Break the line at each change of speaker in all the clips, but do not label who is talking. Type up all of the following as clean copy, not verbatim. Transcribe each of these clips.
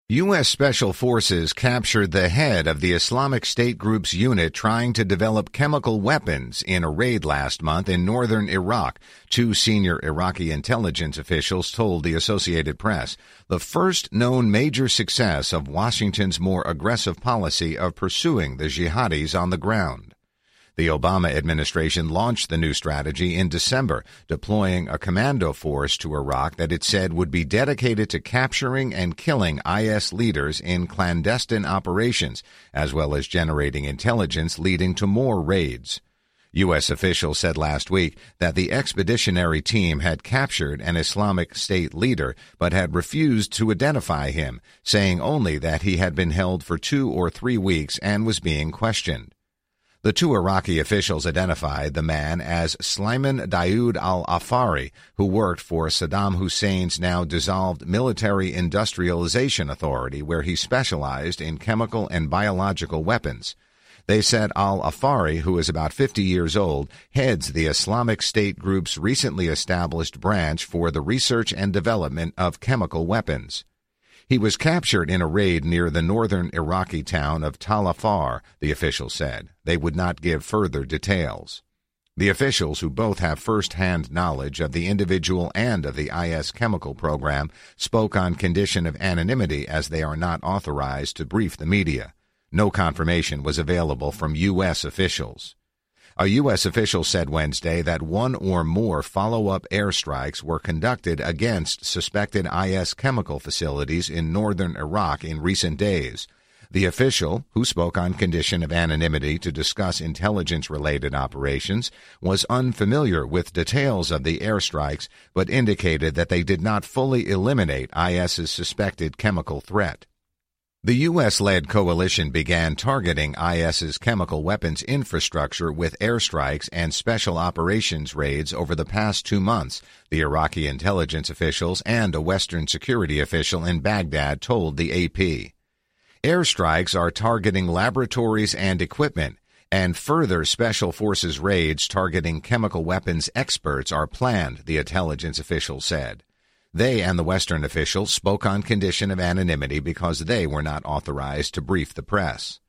U.S. Special Forces captured the head of the Islamic State group's unit trying to develop chemical weapons in a raid last month in northern Iraq, two senior Iraqi intelligence officials told the Associated Press, the first known major success of Washington's more aggressive policy of pursuing the jihadis on the ground. The Obama administration launched the new strategy in December, deploying a commando force to Iraq that it said would be dedicated to capturing and killing IS leaders in clandestine operations, as well as generating intelligence leading to more raids. U.S. officials said last week that the expeditionary team had captured an Islamic State leader but had refused to identify him, saying only that he had been held for 2 or 3 weeks and was being questioned. The two Iraqi officials identified the man as Sleiman Daoud al-Afari, who worked for Saddam Hussein's now dissolved Military Industrialization Authority, where he specialized in chemical and biological weapons. They said al-Afari, who is about 50 years old, heads the Islamic State group's recently established branch for the research and development of chemical weapons. He was captured in a raid near the northern Iraqi town of Tal Afar, the official said. They would not give further details. The officials, who both have first-hand knowledge of the individual and of the IS chemical program, spoke on condition of anonymity as they are not authorized to brief the media. No confirmation was available from U.S. officials. A U.S. official said Wednesday that 1 or more follow-up airstrikes were conducted against suspected IS chemical facilities in northern Iraq in recent days. The official, who spoke on condition of anonymity to discuss intelligence-related operations, was unfamiliar with details of the airstrikes but indicated that they did not fully eliminate IS's suspected chemical threat. The U.S.-led coalition began targeting IS's chemical weapons infrastructure with airstrikes and special operations raids over the past 2 months, the Iraqi intelligence officials and a Western security official in Baghdad told the AP. Airstrikes are targeting laboratories and equipment, and further special forces raids targeting chemical weapons experts are planned, the intelligence official said. They and the Western officials spoke on condition of anonymity because they were not authorized to brief the press.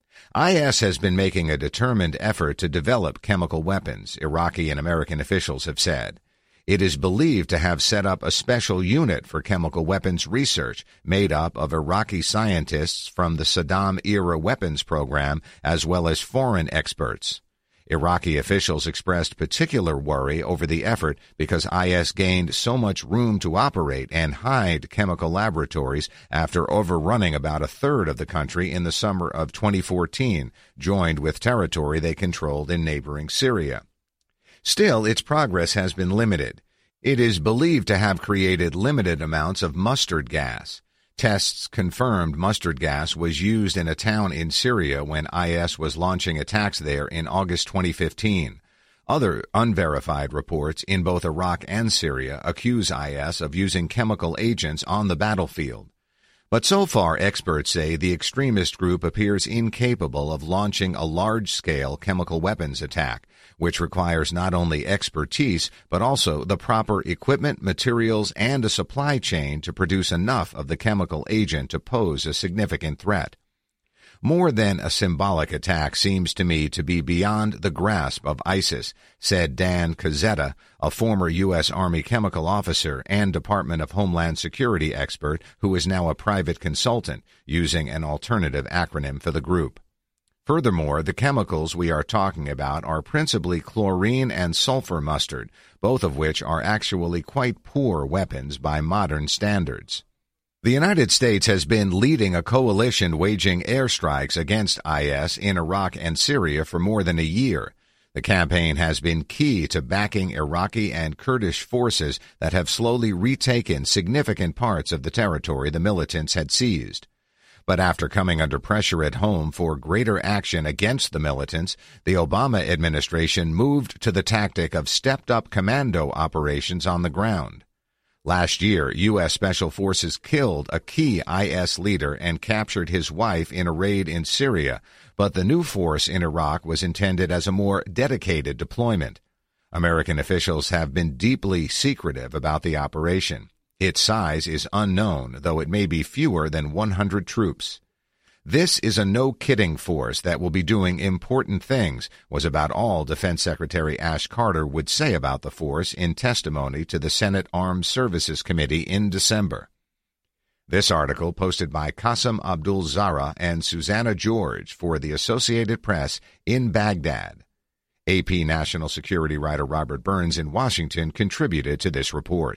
IS has been making a determined effort to develop chemical weapons, Iraqi and American officials have said. It is believed to have set up a special unit for chemical weapons research made up of Iraqi scientists from the Saddam-era weapons program as well as foreign experts. Iraqi officials expressed particular worry over the effort because IS gained so much room to operate and hide chemical laboratories after overrunning about a third of the country in the summer of 2014, joined with territory they controlled in neighboring Syria. Still, its progress has been limited. It is believed to have created limited amounts of mustard gas. Tests confirmed mustard gas was used in a town in Syria when IS was launching attacks there in August 2015. Other unverified reports in both Iraq and Syria accuse IS of using chemical agents on the battlefield. But so far, experts say the extremist group appears incapable of launching a large-scale chemical weapons attack, which requires not only expertise but also the proper equipment, materials, and a supply chain to produce enough of the chemical agent to pose a significant threat. More than a symbolic attack seems to me to be beyond the grasp of ISIS, said Dan Cazzetta, a former U.S. Army chemical officer and Department of Homeland Security expert who is now a private consultant, using an alternative acronym for the group. Furthermore, the chemicals we are talking about are principally chlorine and sulfur mustard, both of which are actually quite poor weapons by modern standards. The United States has been leading a coalition waging airstrikes against IS in Iraq and Syria for more than a year. The campaign has been key to backing Iraqi and Kurdish forces that have slowly retaken significant parts of the territory the militants had seized. But after coming under pressure at home for greater action against the militants, the Obama administration moved to the tactic of stepped-up commando operations on the ground. Last year, U.S. Special Forces killed a key IS leader and captured his wife in a raid in Syria, but the new force in Iraq was intended as a more dedicated deployment. American officials have been deeply secretive about the operation. Its size is unknown, though it may be fewer than 100 troops. This is a no-kidding force that will be doing important things, was about all Defense Secretary Ash Carter would say about the force in testimony to the Senate Armed Services Committee in December. This article posted by Qasim Abdul-Zahra and Susanna George for the Associated Press in Baghdad. AP National Security writer Robert Burns in Washington contributed to this report.